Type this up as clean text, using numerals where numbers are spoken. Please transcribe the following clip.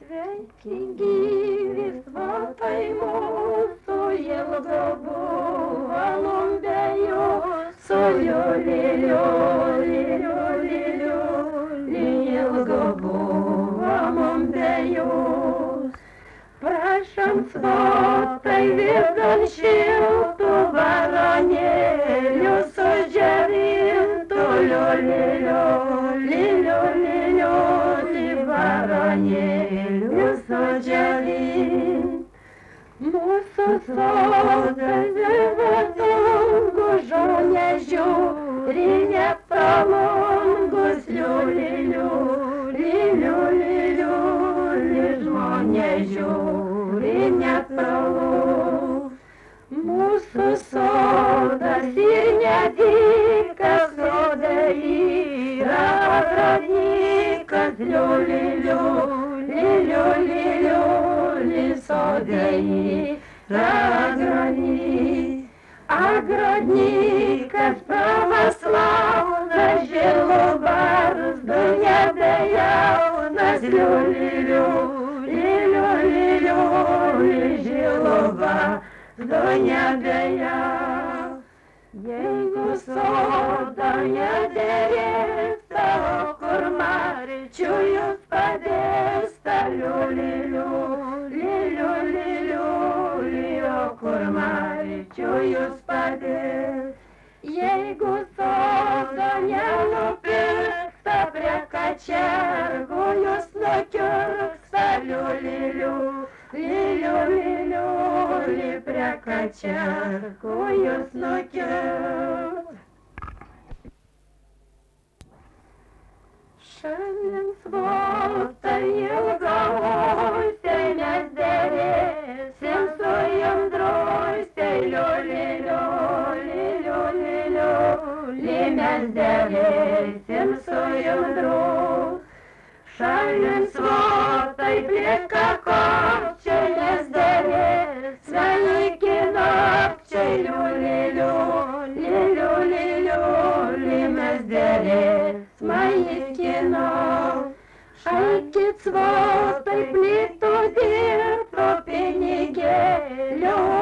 Sveiki gyvi svatai mūsų, ilgo buvo mum be jūsų, liuliu, liuliu, liuliu, ilgo buvo mum be jūsų. Prašom svatai vidun šiltų varonėlių sudžiovintų, liuliu, liuliu, liuliu, varonėlių sudžiovint. Mūsų sodas vivatungu žolė žiūri nepalungus, liuliu, liuliu, liuliu, žmonės žiūri nepalungus. Mūsų sodas ir nedikas, soda yra agranikas, liuliu, liuliu, liuliu, soda yra agranikas, pravoslavnas, žilų barzdu nebejaunas, liuliu, liuliu, liuliu, žilų barzdu nebejaunas. Jeigu soda nedėrėsta, kur marčių jūs padėsta, liuliu, liuliu, liuliu, kur marčių jūs padėsta. Jeigu soda nenupirksta, prie kačergų jūs nukirksta, liuliu, liuliu, liuliu, prie kačergų jūs nukirksta. Šiandien svotai ilgausiai mes dėrėsim su jum drusiai, liuliu, liuliu, liuliu, mes dėrėsim su jum drusiai. Šiandien svotai plika kopčiai mes dėrėsim iki nakčiai, liuliu, liuliu, liuliu, mes dėrėsim iki nakčiai. Šaikit svotai plytų dirbto pinigėlių